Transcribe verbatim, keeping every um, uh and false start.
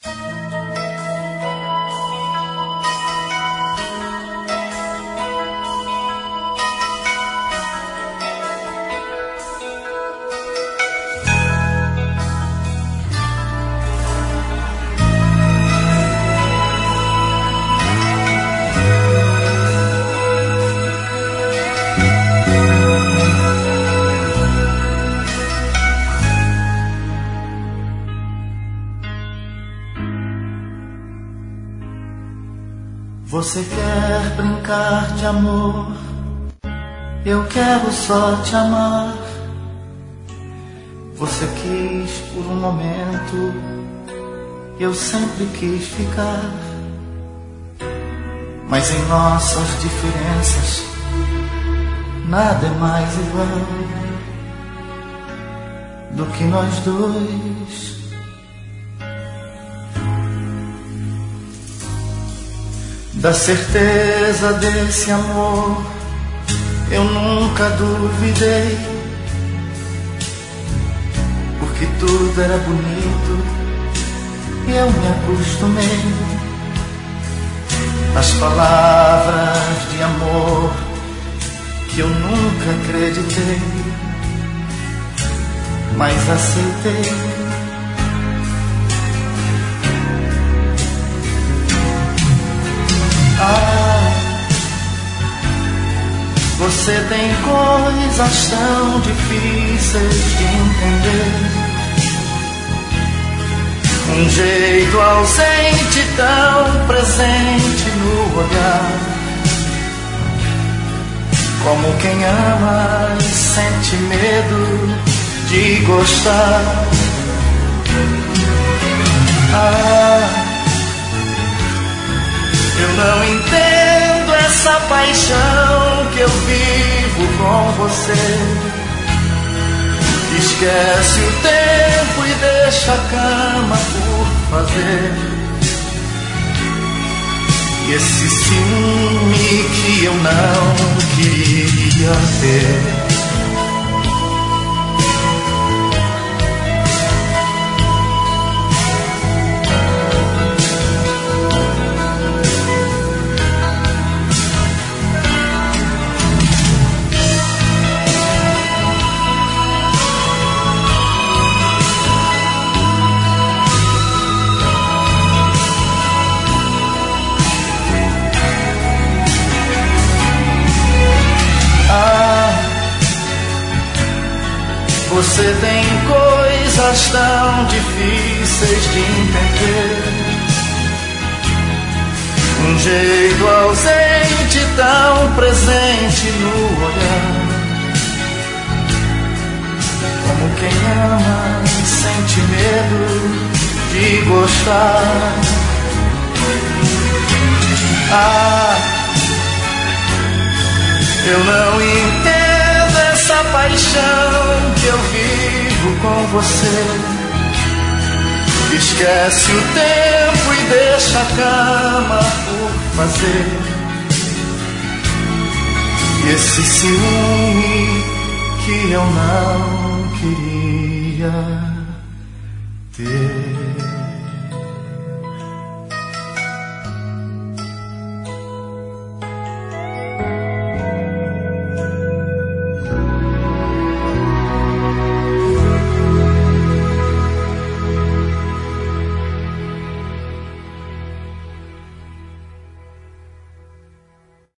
Você quer brincar de amor, eu quero só te amar. Você quis por um momento, eu sempre quis ficar. Mas em nossas diferenças, nada é mais igual do que nós dois. Da certeza desse amor eu nunca duvidei, porque tudo era bonito e eu me acostumei. As palavras de amor que eu nunca acreditei, mas aceitei. Ah, você tem coisas tão difíceis de entender, um jeito ausente tão presente no olhar, como quem ama e sente medo de gostar. Ah, eu não entendo essa paixão que eu vivo com você. Esquece o tempo e deixa a cama por fazer. E esse ciúme que eu não queria ter. Você tem coisas tão difíceis de entender, um jeito ausente tão presente no olhar, como quem ama e sente medo de gostar. Ah, eu não entendo essa paixão que eu vivo com você. Esquece o tempo e deixa a cama por fazer. E esse ciúme que eu não queria ter.